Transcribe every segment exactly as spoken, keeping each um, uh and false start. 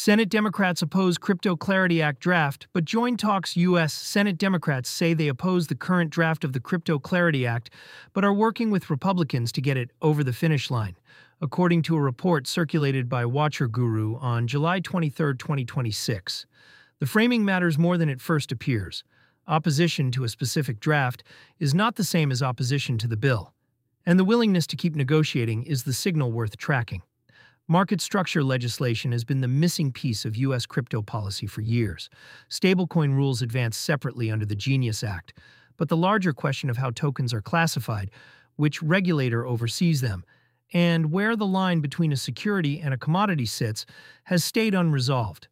Senate Democrats oppose Crypto Clarity Act draft, but join talks. U S Senate Democrats say they oppose the current draft of the Crypto Clarity Act, but are working with Republicans to get it over the finish line, according to a report circulated by Watcher Guru on July twenty-third, twenty twenty-six. The framing matters more than it first appears. Opposition to a specific draft is not the same as opposition to the bill, and the willingness to keep negotiating is the signal worth tracking. Market structure legislation has been the missing piece of U S crypto policy for years. Stablecoin rules advance separately under the Genius Act, but the larger question of how tokens are classified, which regulator oversees them, and where the line between a security and a commodity sits has stayed unresolved.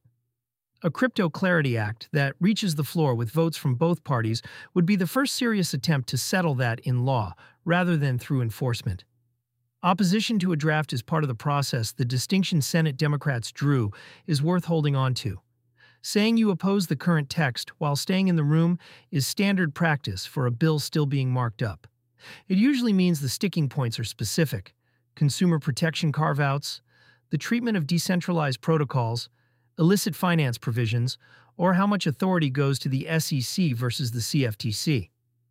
A Crypto Clarity Act that reaches the floor with votes from both parties would be the first serious attempt to settle that in law, rather than through enforcement. Opposition to a draft is part of the process. The distinction Senate Democrats drew is worth holding on to. Saying you oppose the current text while staying in the room is standard practice for a bill still being marked up. It usually means the sticking points are specific: consumer protection carve-outs, the treatment of decentralized protocols, illicit finance provisions, or how much authority goes to the S E C versus the C F T C.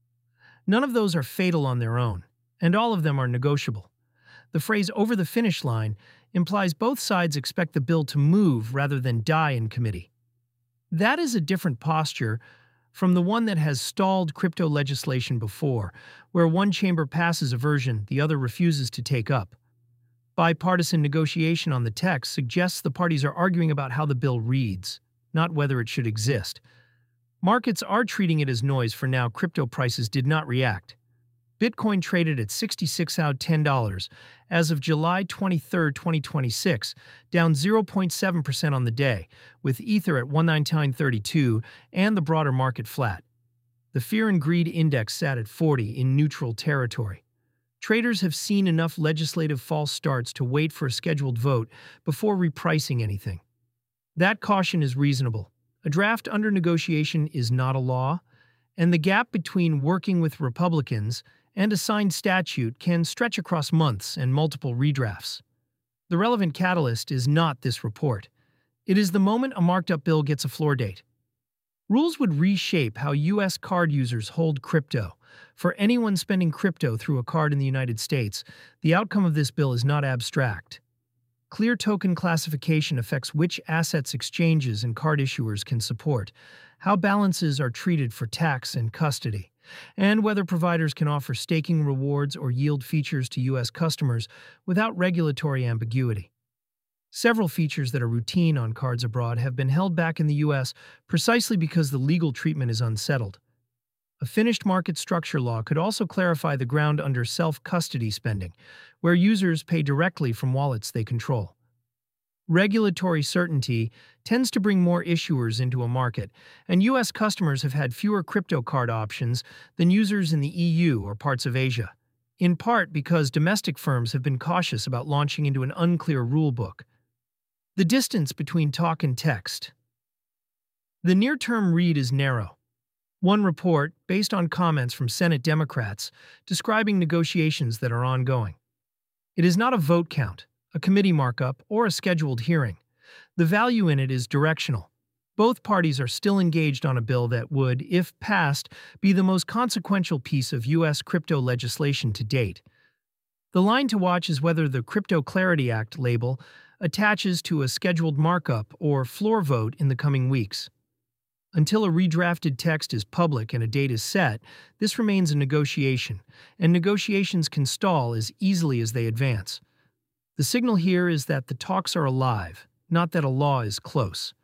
None of those are fatal on their own, and all of them are negotiable. The phrase "over the finish line" implies both sides expect the bill to move rather than die in committee. That is a different posture from the one that has stalled crypto legislation before, where one chamber passes a version the other refuses to take up. Bipartisan negotiation on the text suggests the parties are arguing about how the bill reads, not whether it should exist. Markets are treating it as noise for now. Crypto prices did not react. Bitcoin traded at sixty-six thousand ten dollars as of July twenty-third, twenty twenty-six, down zero point seven percent on the day, with Ether at one nineteen thirty-two and the broader market flat. The Fear and Greed Index sat at forty in neutral territory. Traders have seen enough legislative false starts to wait for a scheduled vote before repricing anything. That caution is reasonable. A draft under negotiation is not a law, and the gap between working with Republicans and a signed statute can stretch across months and multiple redrafts. The relevant catalyst is not this report. It is the moment a marked-up bill gets a floor date. Rules would reshape how U S card users hold crypto. For anyone spending crypto through a card in the United States, the outcome of this bill is not abstract. Clear token classification affects which assets exchanges and card issuers can support, how balances are treated for tax and custody, and whether providers can offer staking rewards or yield features to U S customers without regulatory ambiguity. Several features that are routine on cards abroad have been held back in the U S precisely because the legal treatment is unsettled. A finished market structure law could also clarify the ground under self-custody spending, where users pay directly from wallets they control. Regulatory certainty tends to bring more issuers into a market, and U S customers have had fewer crypto card options than users in the E U or parts of Asia, in part because domestic firms have been cautious about launching into an unclear rulebook. The distance between talk and text. The near-term read is narrow. One report, based on comments from Senate Democrats, describing negotiations that are ongoing. It is not a vote count, a committee markup, or a scheduled hearing. The value in it is directional. Both parties are still engaged on a bill that would, if passed, be the most consequential piece of U S crypto legislation to date. The line to watch is whether the Crypto Clarity Act label attaches to a scheduled markup or floor vote in the coming weeks. Until a redrafted text is public and a date is set, this remains a negotiation, and negotiations can stall as easily as they advance. The signal here is that the talks are alive, not that a law is close.